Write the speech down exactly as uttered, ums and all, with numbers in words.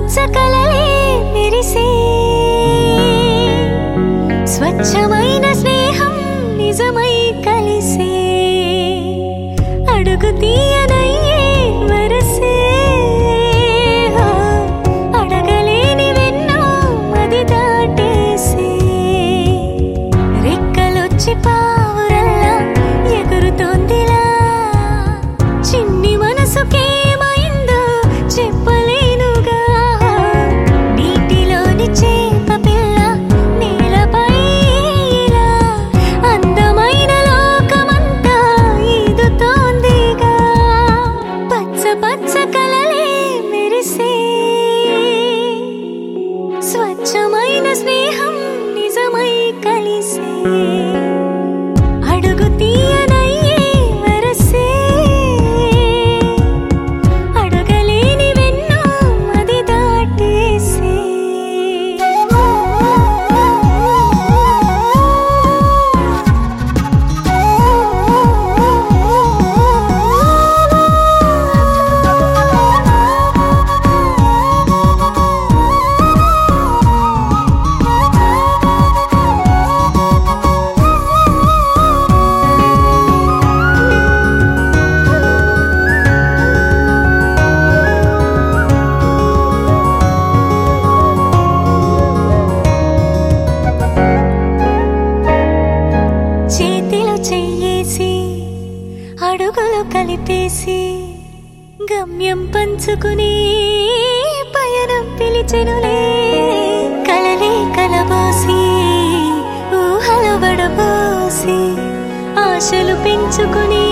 పచ్చ కలలే మెరిసే స్వచ్ఛమైన స్నేహం నిజమై కలిసే అడుగు తీయనయ్యే వరసే అడగలేని వెన్నో మది దాటేసే రెక్కలొచ్చి పావురల్లా ఎగురుతోందిలా చిన్ని మనసుకేమైందో చెప్పలేనుగా నీటిలోని చేప పిల్ల నేలపై ఇలా అందమైన లోకమంతా ఈదుతోందిగా పచ్చ పచ్చ కలలే మెరిసే స్వచ్ఛమైన స్నేహం నిజమై కలిసే అడుగు తీయనయ్యే వరసే అడగలేని వెన్నో మది దాటేసే చేతిలో చెయ్యేసి అడుగులు కలిపేసి గమ్యం పంచుకుని పయనం పిలిచెనులే కలలే కలబోసి ఊహలు వడబోసి ఆశలు పెంచుకుని